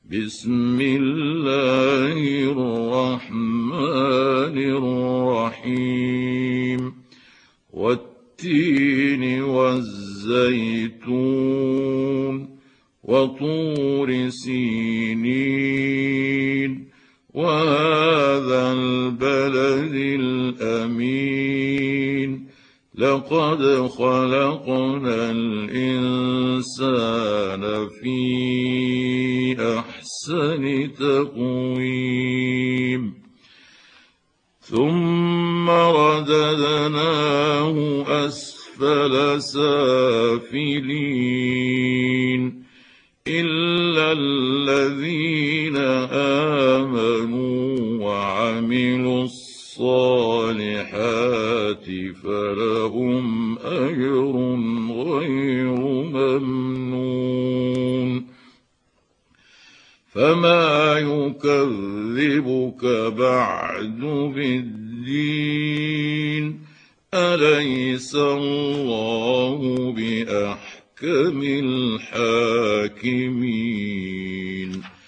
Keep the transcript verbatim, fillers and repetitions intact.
بسم الله الرحمن الرحيم والتين والزيتون وطور سينين وهذا البلد الأمين لقد خلقنا الإنسان في أحسن تقويم ثم رددناه أسفل سافلين إلا الذين آمنوا وعملوا الصالحات فلهم أجر غير ممنون فما يكذبك بعد بالدين أليس الله بأحكم الحاكمين